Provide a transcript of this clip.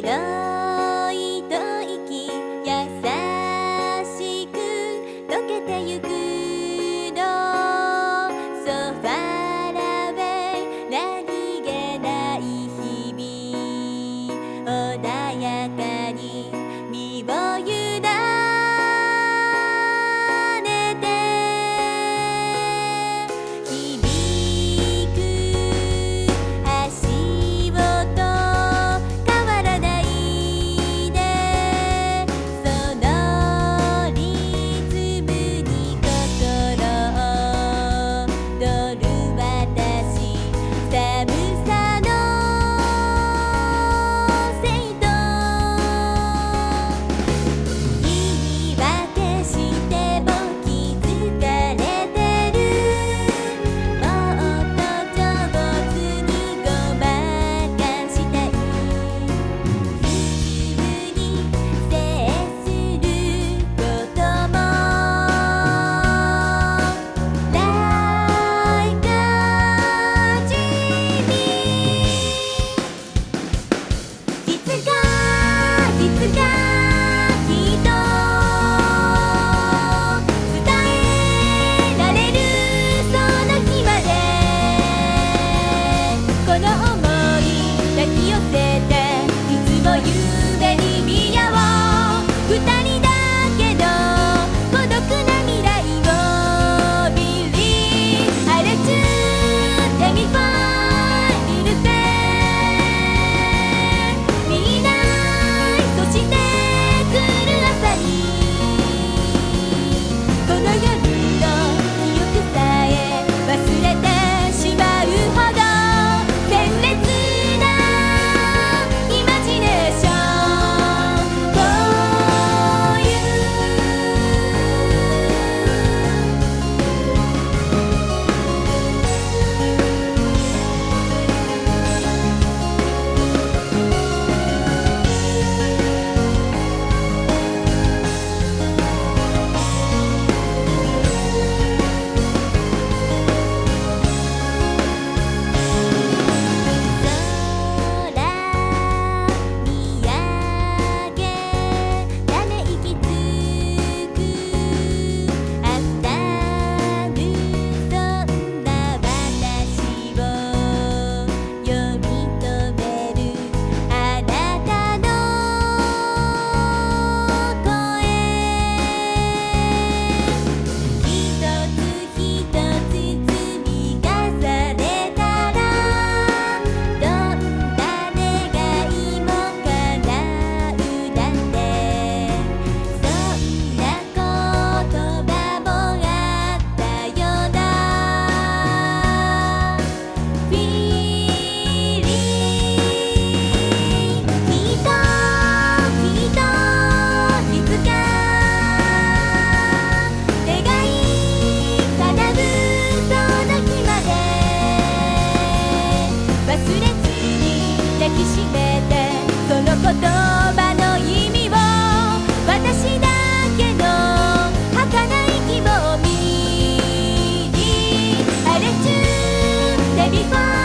い吐息優しく溶けてゆくのSo far away 何気ない日々穏やかに身を委ねて響く足音変わらないでそのリズムに心を踊る私寒さのせいと言い訳しても気づかれてるもっと上手にごまかしたい普通に接することも Like a dream いつかきっと伝えられるその日までこの想い抱き寄せていつも夢に見合おう二人だけど孤独な未来を Believe I let you let me find in the same 見ないそして来る朝にこの夜の記憶さえ忘れてしまうほど鮮烈なイマジネーション For you 空見上げため息つくあたるそんな私を読み止めるあなたの声一つ一つ積み重ねたらどんな願いも叶うなんてそんな言葉もあったような Feeling きっといつか願い叶うその日まで忘れずに抱きしめてその言葉の意味を私だけの儚い希望に I let you let me find